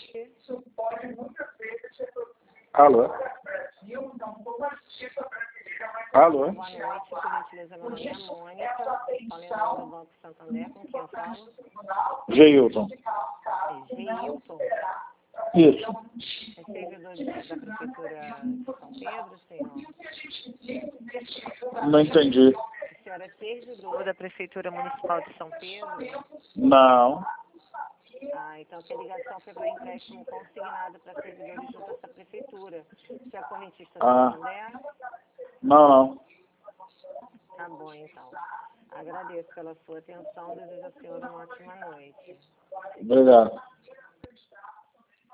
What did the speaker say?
Alô? Alô? Boa noite, por gentileza, meu nome é Mônica, falo em nome do Banco Santander, com quem eu falo? Geilton. É Geilton, Isso. é servidor da Prefeitura de São Pedro, senhor? Não entendi. O senhor é servidor da Prefeitura Municipal de São Pedro? Não. Ah, então essa ligação foi para empréstimo consignado para servidores junto a essa prefeitura. Você é correntista do Santander? Não. Tá bom, então. Agradeço pela sua atenção, desejo à senhora uma ótima noite. Obrigado.